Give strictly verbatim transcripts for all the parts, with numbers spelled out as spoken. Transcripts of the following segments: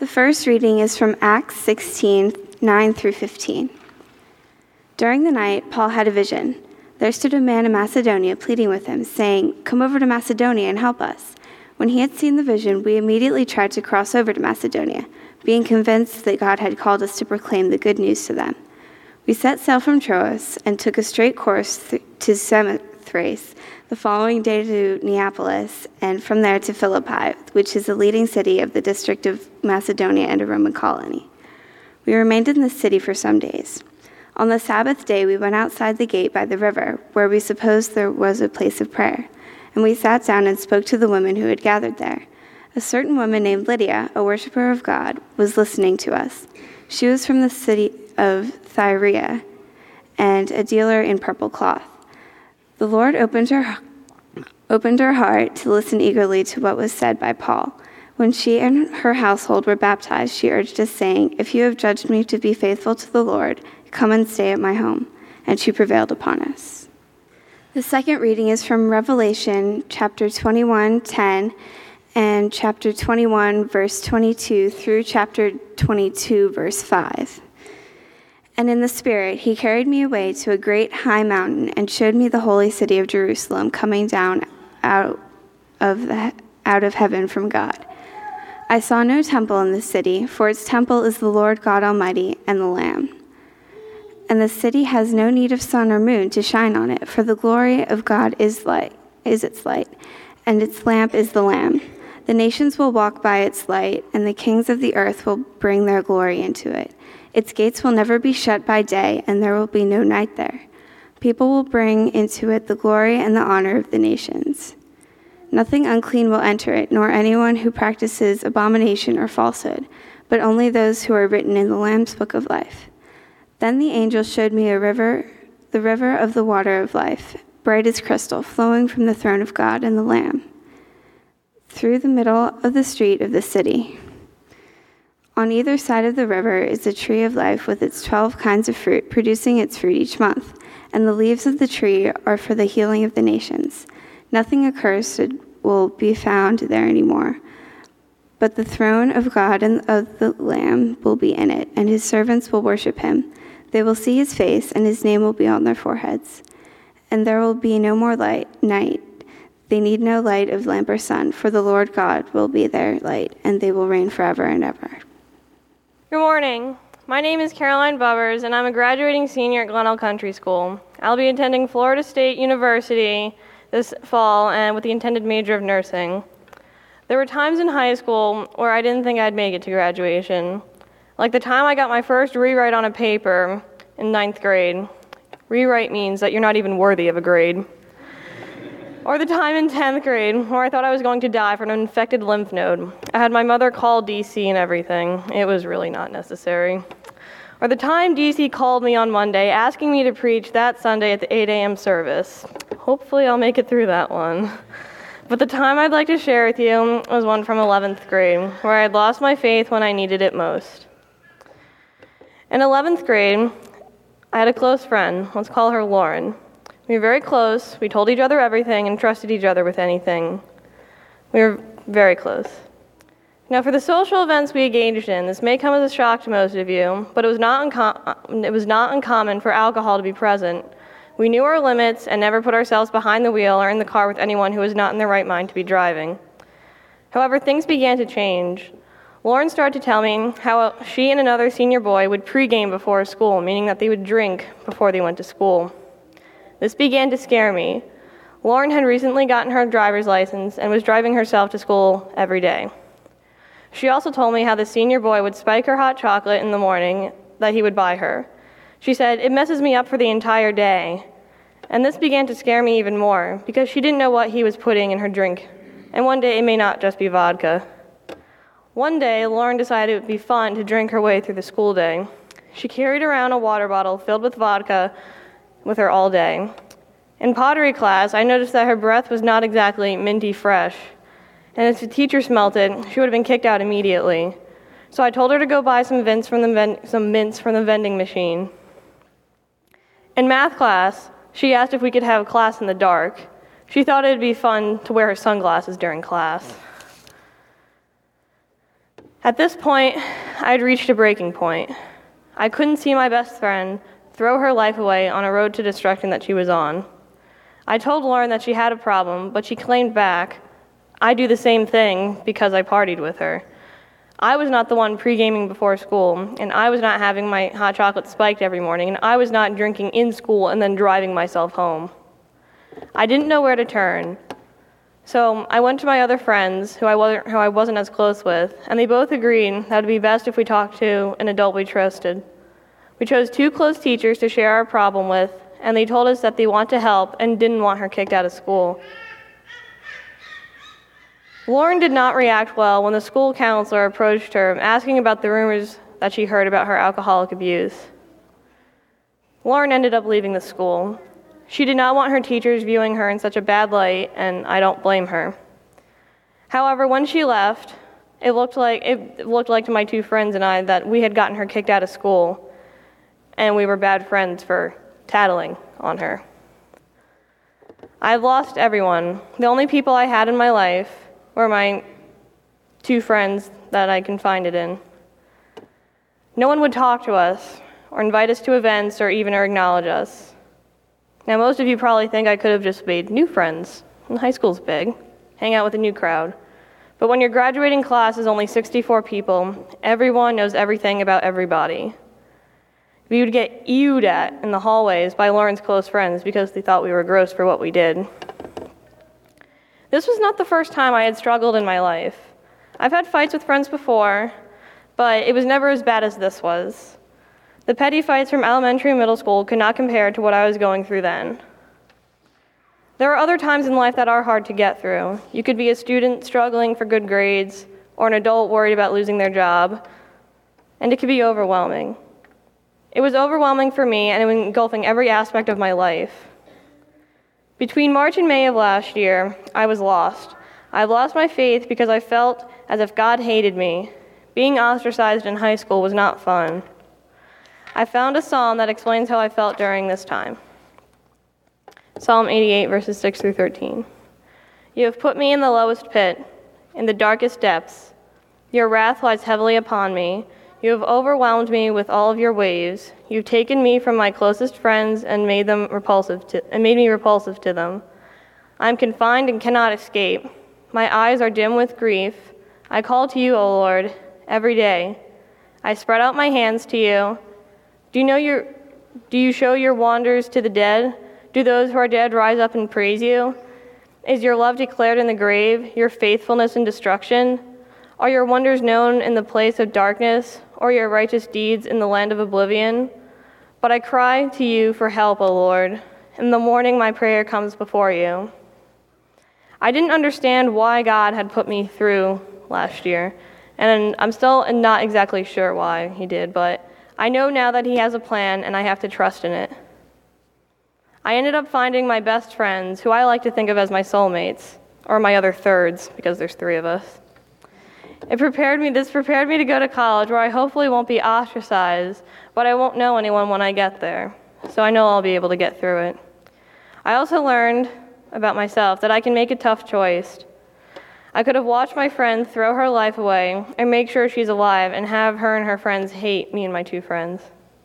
The first reading is from Acts sixteen, nine through fifteen. During the night, Paul had a vision. There stood a man in Macedonia pleading with him, saying, "Come over to Macedonia and help us." When he had seen the vision, we immediately tried to cross over to Macedonia, being convinced that God had called us to proclaim the good news to them. We set sail from Troas and took a straight course th- to Samothrace, the following day to Neapolis, and from there to Philippi, which is the leading city of the district of Macedonia and a Roman colony. We remained in the city for some days. On the Sabbath day, we went outside the gate by the river, where we supposed there was a place of prayer, and we sat down and spoke to the women who had gathered there. A certain woman named Lydia, a worshiper of God, was listening to us. She was from the city of Thyatira and a dealer in purple cloth. The Lord opened her, opened her heart to listen eagerly to what was said by Paul. When she and her household were baptized, she urged us, saying, "If you have judged me to be faithful to the Lord, come and stay at my home." And she prevailed upon us. The second reading is from Revelation chapter twenty-one, ten, and chapter twenty-one, verse twenty-two, through chapter twenty-two, verse five. And in the Spirit he carried me away to a great high mountain and showed me the holy city of Jerusalem coming down out of the, out of heaven from God. I saw no temple in the city, for its temple is the Lord God Almighty and the Lamb. And the city has no need of sun or moon to shine on it, for the glory of God is light, is its light, and its lamp is the Lamb. The nations will walk by its light, and the kings of the earth will bring their glory into it. Its gates will never be shut by day, and there will be no night there. People will bring into it the glory and the honor of the nations. Nothing unclean will enter it, nor anyone who practices abomination or falsehood, but only those who are written in the Lamb's book of life. Then the angel showed me a river, the river of the water of life, bright as crystal, flowing from the throne of God and the Lamb, through the middle of the street of the city. On either side of the river is a tree of life with its twelve kinds of fruit, producing its fruit each month, and the leaves of the tree are for the healing of the nations. Nothing accursed will be found there anymore, but the throne of God and of the Lamb will be in it, and his servants will worship him. They will see his face, and his name will be on their foreheads. And there will be no more light, night. They need no light of lamp or sun, for the Lord God will be their light, and they will reign forever and ever. Good morning. My name is Caroline Bubbers, and I'm a graduating senior at Glenelg Country School. I'll be attending Florida State University this fall, and with the intended major of nursing. There were times in high school where I didn't think I'd make it to graduation. Like the time I got my first rewrite on a paper in ninth grade. Rewrite means that you're not even worthy of a grade. Or the time in tenth grade where I thought I was going to die from an infected lymph node. I had my mother call D C and everything. It was really not necessary. Or the time D C called me on Monday asking me to preach that Sunday at the eight a.m. service. Hopefully I'll make it through that one. But the time I'd like to share with you was one from eleventh grade, where I had lost my faith when I needed it most. In eleventh grade, I had a close friend. Let's call her Lauren. We were very close. We told each other everything and trusted each other with anything. We were very close. Now, for the social events we engaged in, this may come as a shock to most of you, but it was not uncom- it was not uncommon for alcohol to be present. We knew our limits and never put ourselves behind the wheel or in the car with anyone who was not in their right mind to be driving. However, things began to change. Lauren started to tell me how she and another senior boy would pregame before school, meaning that they would drink before they went to school. This began to scare me. Lauren had recently gotten her driver's license and was driving herself to school every day. She also told me how the senior boy would spike her hot chocolate in the morning that he would buy her. She said, "It messes me up for the entire day." And this began to scare me even more, because she didn't know what he was putting in her drink. And one day it may not just be vodka. One day, Lauren decided it would be fun to drink her way through the school day. She carried around a water bottle filled with vodka with her all day. In pottery class, I noticed that her breath was not exactly minty fresh. And if the teacher smelt it, she would have been kicked out immediately. So I told her to go buy some mints from the, ven- some mints from the vending machine. In math class, she asked if we could have class in the dark. She thought it would be fun to wear her sunglasses during class. At this point, I'd reached a breaking point. I couldn't see my best friend throw her life away on a road to destruction that she was on. I told Lauren that she had a problem, but she claimed back, I do the same thing because I partied with her. I was not the one pre-gaming before school, and I was not having my hot chocolate spiked every morning, and I was not drinking in school and then driving myself home. I didn't know where to turn, so I went to my other friends who I wasn't, who I wasn't as close with, and they both agreed that it would be best if we talked to an adult we trusted. We chose two close teachers to share our problem with, and they told us that they want to help and didn't want her kicked out of school. Lauren did not react well when the school counselor approached her asking about the rumors that she heard about her alcoholic abuse. Lauren ended up leaving the school. She did not want her teachers viewing her in such a bad light, and I don't blame her. However, when she left, it looked like it looked like to my two friends and I that we had gotten her kicked out of school, and we were bad friends for tattling on her. I've lost everyone. The only people I had in my life were my two friends that I confided in. No one would talk to us, or invite us to events, or even acknowledge us. Now, most of you probably think I could have just made new friends. And high school's big. Hang out with a new crowd. But when your graduating class is only sixty-four people, everyone knows everything about everybody. We would get ewed at in the hallways by Lauren's close friends because they thought we were gross for what we did. This was not the first time I had struggled in my life. I've had fights with friends before, but it was never as bad as this was. The petty fights from elementary and middle school could not compare to what I was going through then. There are other times in life that are hard to get through. You could be a student struggling for good grades, or an adult worried about losing their job, and it could be overwhelming. It was overwhelming for me, and it was engulfing every aspect of my life. Between March and May of last year, I was lost. I lost my faith because I felt as if God hated me. Being ostracized in high school was not fun. I found a psalm that explains how I felt during this time. Psalm eighty-eight, verses six through thirteen. You have put me in the lowest pit, in the darkest depths. Your wrath lies heavily upon me. You have overwhelmed me with all of your waves. You've taken me from my closest friends and made them repulsive to, and made me repulsive to them. I am confined and cannot escape. My eyes are dim with grief. I call to you, O Lord, every day. I spread out my hands to you. Do you know your, do you show your wonders to the dead? Do those who are dead rise up and praise you? Is your love declared in the grave, your faithfulness in destruction? Are your wonders known in the place of darkness, or your righteous deeds in the land of oblivion? But I cry to you for help, O Lord. In the morning my prayer comes before you. I didn't understand why God had put me through last year, and I'm still not exactly sure why he did, but I know now that he has a plan, and I have to trust in it. I ended up finding my best friends, who I like to think of as my soulmates, or my other thirds, because there's three of us. It prepared me, this prepared me to go to college, where I hopefully won't be ostracized, but I won't know anyone when I get there, so I know I'll be able to get through it. I also learned about myself that I can make a tough choice. I could have watched my friend throw her life away and make sure she's alive and have her and her friends hate me and my two friends.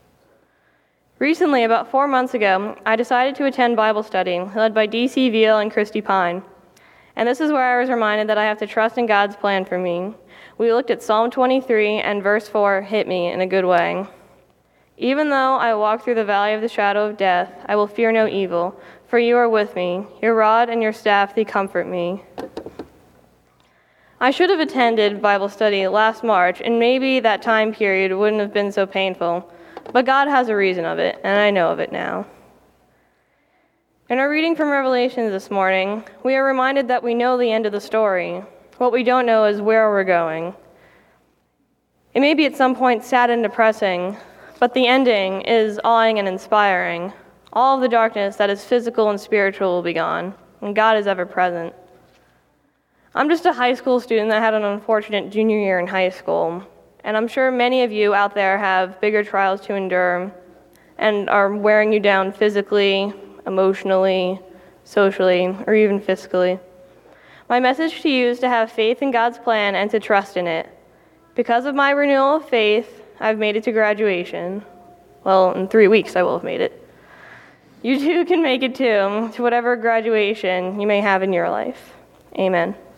Recently, about four months ago, I decided to attend Bible study led by D C Veal and Christy Pine. And this is where I was reminded that I have to trust in God's plan for me. We looked at Psalm twenty-three, and verse four hit me in a good way. Even though I walk through the valley of the shadow of death, I will fear no evil, for you are with me. Your rod and your staff, they comfort me. I should have attended Bible study last March, and maybe that time period wouldn't have been so painful. But God has a reason of it, and I know of it now. In our reading from Revelation this morning, we are reminded that we know the end of the story. What we don't know is where we're going. It may be at some point sad and depressing, but the ending is awing and inspiring. All of the darkness that is physical and spiritual will be gone, and God is ever present. I'm just a high school student that had an unfortunate junior year in high school, and I'm sure many of you out there have bigger trials to endure and are wearing you down physically, emotionally, socially, or even fiscally. My message to you is to have faith in God's plan and to trust in it. Because of my renewal of faith, I've made it to graduation. Well, in three weeks I will have made it. You too can make it too, to whatever graduation you may have in your life. Amen.